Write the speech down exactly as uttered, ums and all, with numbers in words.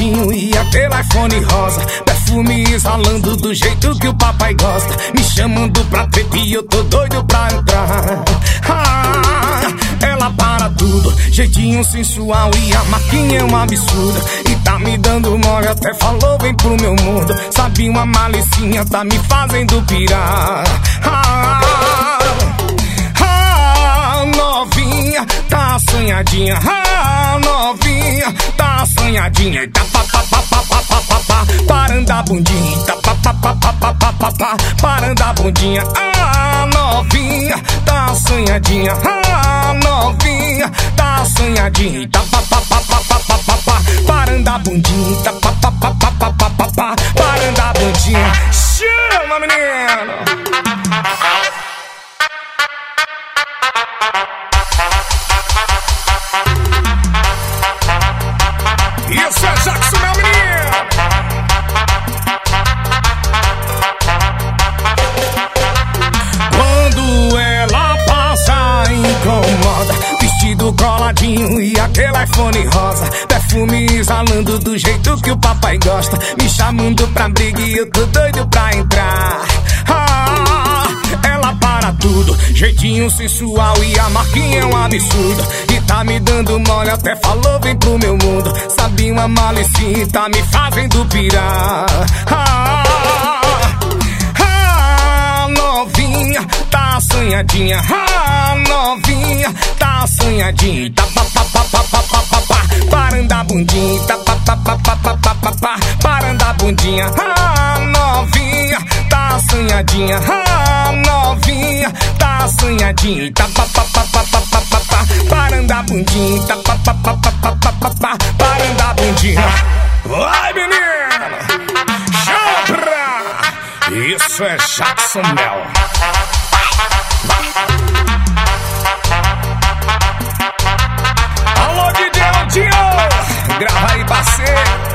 coladinho e aquele iPhone rosa, perfume exalando do jeito que o papai gosta, me chamando pra trip e eu tô doido pra entrar. Ah, ela para tudo, jeitinho sensual e a marquinha é uma absurda, e tá me dando mole, até falou vem pro meu mundo. Sabe uma malicinha, tá me fazendo pirar. Ah, ah, novinha, tá assanhadinha. Ah, novinha, tá assanhadinha. E tá pa pa pa pa pa pa pa pa, parando a bundinha. Tá pa pa pa pa pa pa pa pa, parando a bundinha. Ah, novinha, tá assanhadinha. Ah, novinha, tá assanhadinha. Tá pa pa pa pa pa pa pa pa, parando a bundinha. Tá pa pa pa pa pa pa pa pa, parando a bundinha. Chama, menino! Isso é Jackson, meu menino! Quando ela passa, incomoda, vestido coladinho e aquele iPhone rosa, perfume exalando do jeito que o papai gosta, me chamando pra briga e eu tô doido pra entrar. Ah, ela para tudo, jeitinho sensual e a marquinha é um absurdo, e tá me dando mole, até falou vem pro meu mundo. Sabe uma malicinha, tá me fazendo pirar. Ah, ah, novinha, tá assanhadinha. Ah, novinha, tá assanhadinha. Tá pa pa pa pa pa pa pa pa, parando a bundinha. Tá pa pa pa pa pa pa pa pa, parando a bundinha. Ah, novinha, tá assanhadinha. Ah, novinha, tá assanhadinha. Tá pa pa pa pa pa pa pa pa, parando a bundinha. Tá pa pa pa pa pa pa pa pa, parando a bundinha. Vai, menino! Chopra! Isso é Jackson Mel. Alô, D J Aldinho! Grava aí, parceiro!